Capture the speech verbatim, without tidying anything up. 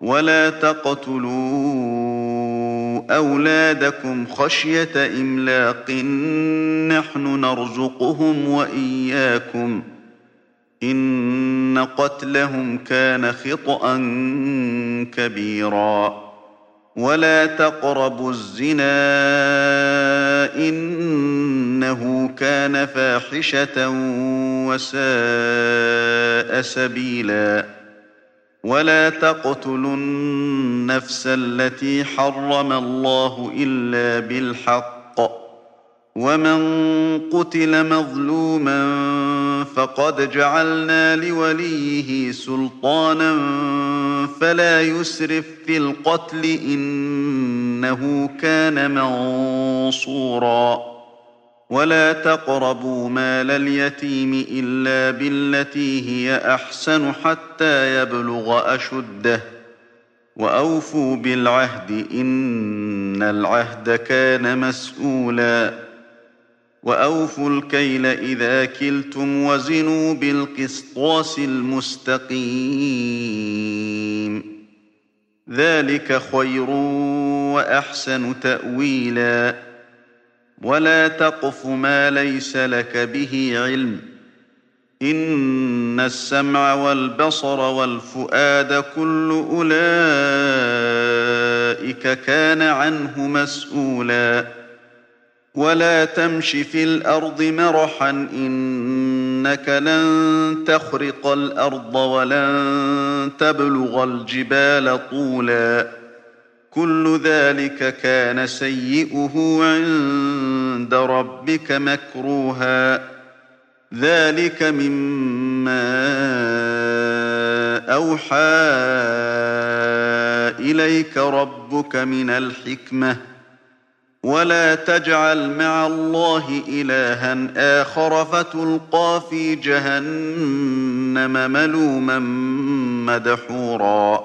ولا تقتلوا أولادكم خشية إملاق نحن نرزقهم وإياكم إن قتلهم كان خطأ كبيرا ولا تقربوا الزنا إنه كان فاحشة وساء سبيلا ولا تقتلوا النفس التي حرم الله إلا بالحق ومن قتل مظلوما فقد جعلنا لوليه سلطانا فلا يسرف في القتل إنه كان منصورا ولا تقربوا مال اليتيم إلا بالتي هي أحسن حتى يبلغ أشده وأوفوا بالعهد إن العهد كان مسؤولا وأوفوا الكيل إذا كلتم وزنوا بالقسطاس المستقيم ذلك خير وأحسن تأويلا ولا تقف ما ليس لك به علم إن السمع والبصر والفؤاد كل أولئك كان عنه مسؤولا ولا تمش في الأرض مرحا إنك لن تخرق الأرض ولن تبلغ الجبال طولا كل ذلك كان سيئه عند ربك مكروها ذلك مما أوحى إليك ربك من الحكمة ولا تجعل مع الله إلها آخر فتلقى في جهنم ملوما مدحورا